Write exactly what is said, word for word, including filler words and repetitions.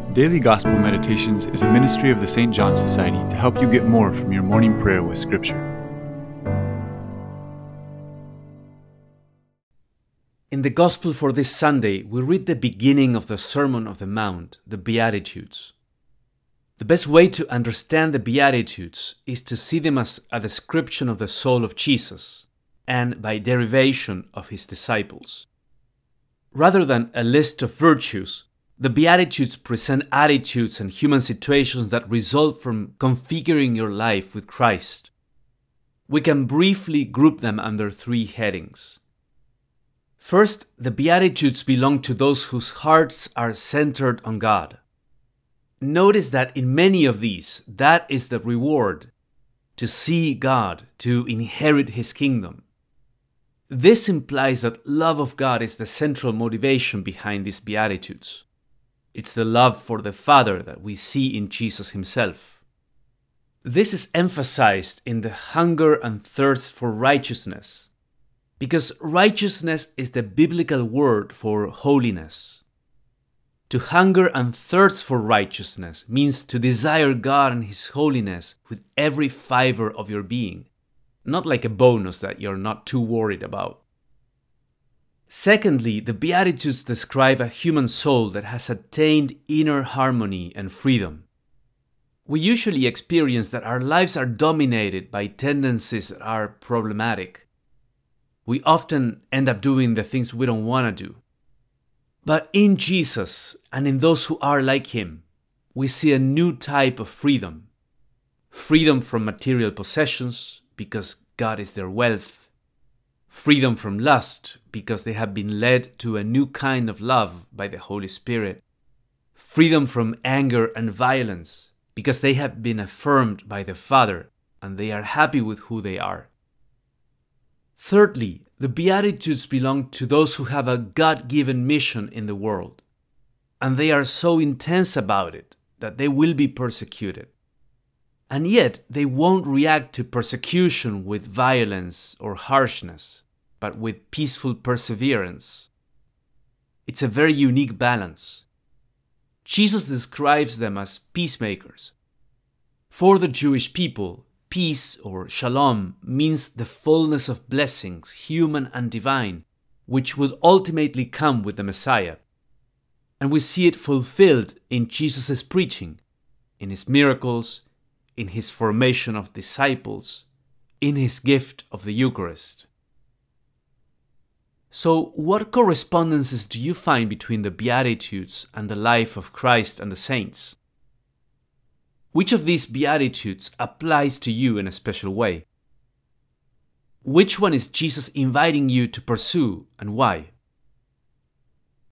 Daily Gospel Meditations is a ministry of the Saint John Society to help you get more from your morning prayer with Scripture. In the Gospel for this Sunday, we read the beginning of the Sermon of the Mount, the Beatitudes. The best way to understand the Beatitudes is to see them as a description of the soul of Jesus, and by derivation of his disciples. Rather than a list of virtues, the Beatitudes present attitudes and human situations that result from configuring your life with Christ. We can briefly group them under three headings. First, the Beatitudes belong to those whose hearts are centered on God. Notice that in many of these, that is the reward: to see God, to inherit His kingdom. This implies that love of God is the central motivation behind these Beatitudes. It's the love for the Father that we see in Jesus himself. This is emphasized in the hunger and thirst for righteousness, because righteousness is the biblical word for holiness. To hunger and thirst for righteousness means to desire God and His holiness with every fiber of your being, not like a bonus that you're not too worried about. Secondly, the Beatitudes describe a human soul that has attained inner harmony and freedom. We usually experience that our lives are dominated by tendencies that are problematic. We often end up doing the things we don't want to do. But in Jesus, and in those who are like Him, we see a new type of freedom. Freedom from material possessions, because God is their wealth. Freedom from lust, because they have been led to a new kind of love by the Holy Spirit. Freedom from anger and violence, because they have been affirmed by the Father and they are happy with who they are. Thirdly, the Beatitudes belong to those who have a God-given mission in the world, and they are so intense about it that they will be persecuted. And yet, they won't react to persecution with violence or harshness, but with peaceful perseverance. It's a very unique balance. Jesus describes them as peacemakers. For the Jewish people, peace or shalom means the fullness of blessings, human and divine, which would ultimately come with the Messiah. And we see it fulfilled in Jesus' preaching, in His miracles, in His formation of disciples, in His gift of the Eucharist. So, what correspondences do you find between the Beatitudes and the life of Christ and the saints? Which of these Beatitudes applies to you in a special way? Which one is Jesus inviting you to pursue, and why?